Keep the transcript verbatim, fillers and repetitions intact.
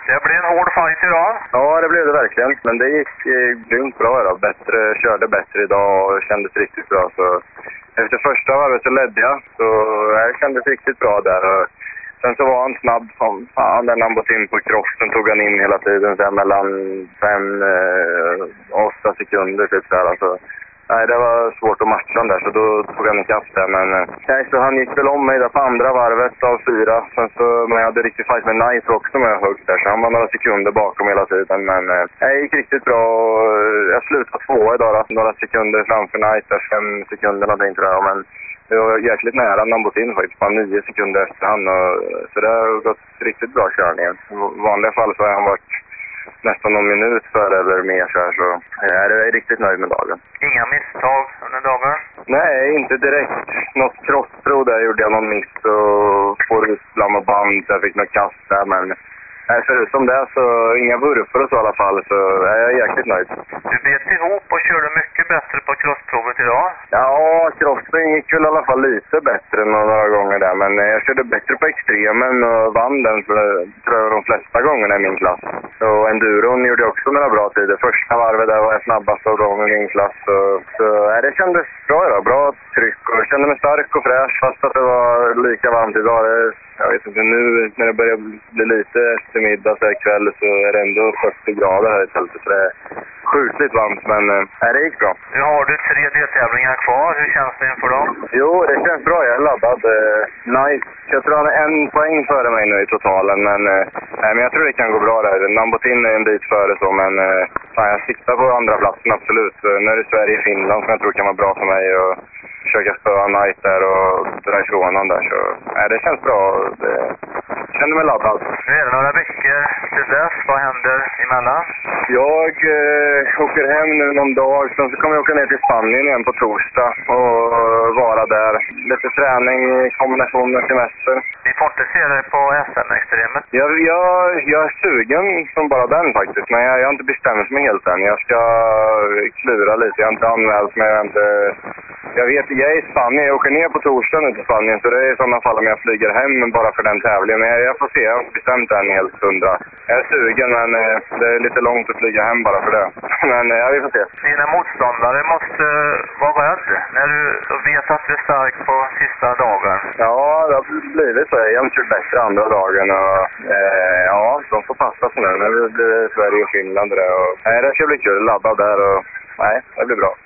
Det blev en hård fight idag. Ja, det blev det verkligen. Men det gick eh, grymt bra idag. Bättre, körde bättre idag och kändes riktigt bra. Så efter första varvet så ledde jag. Så jag kändes riktigt bra där. Och sen så var han snabb som fan. När han gått in på crossen tog han in hela tiden. Så mellan fem och åtta sekunder typ där. Alltså. Nej, det var svårt att matcha där, så då tog han ikapp där. Men nej, så han gick väl om mig där på andra varvet av fyra. Sen så, men jag hade riktigt fight med Knight också med högt där, så han var några sekunder bakom hela tiden. Men eh, det gick riktigt bra och jag slutade två idag då. Några sekunder framför Knight, där fem sekunder någonting tror jag. Men det var jäkligt nära när han gått in faktiskt, bara nio sekunder efter han. Och, så det har gått riktigt bra körningen. I vanliga fall så har han varit nästan någon minut för eller mer så här, så jag är riktigt nöjd med dagen. Inga misstag under dagen? Nej, inte direkt. Något crossprov där gjorde jag någon miss och får ut bland band så jag fick något kast där, men nej, förutom det så inga vurfar och så i alla fall, så jag är jäkligt nöjd. Du bet ihop och körde mycket bättre på crossprovet idag? Ja, crossen gick väl i alla fall lite bättre än några gånger där, men jag körde bättre på extremen och vann den för tror jag de flesta gångerna i min klass. Och enduron gjorde jag också några bra tider. Första varvet där var jag snabbast av dem i min klass. Så, så ja, det kändes bra idag, bra tryck och jag kände mig stark och fräsch fast att det var lika varmt idag. Det, jag vet inte, nu när det börjar bli lite eftermiddag så här kväll så är det ändå fyrtio grader här i tältet. Så det är sjukligt varmt, men äh, det gick bra. Nu har du tre deltävlingar kvar. Hur känns det inför dem? Jo, det känns bra. Jag är laddad. Uh, nice. Jag tror han är en poäng före mig nu i totalen, men, uh, nej, men jag tror det kan gå bra där. Nambotin är en bit före så, men uh, fan, jag siktar på andra platsen absolut. Uh, nu är det Sverige-Finland som jag tror kan vara bra för mig och försöka spöa Knight där och dra ifrån honom där. Så nej, det känns bra. Det, jag känner mig laddad. Nu är det några veckor till dess. Vad händer emellan? Jag eh, åker hem nu någon dag. Sen så kommer jag åka ner till Spanien igen på torsdag och vara där. Lite träning i kombination med semester. Vi får inte se dig på S M-extremet. Jag, jag, jag är sugen som bara den faktiskt. Men jag, jag har inte bestämt mig helt än. Jag ska klura lite. Jag har inte anmält mig. Jag, har inte, jag vet, jag är i Spanien. Jag åker ner på torsdag nu till Spanien. Så det är i sådana fall om jag flyger hem bara för den tävlingen. Men jag, jag får se. Jag har inte bestämt än helt hundra. Jag är sugen, men eh, det är lite långt att flyga hem bara för det. Men ja, vi får se. Dina motståndare måste vara rädd när du vet att du är stark på sista dagen. Ja, det har blivit så. Jag har kört bättre andra dagen. Och, eh, ja, de får passa sig nu. Nu blir det Sverige och Finland. Och, nej, det ska bli kul. Ladda där och nej, det blir bra.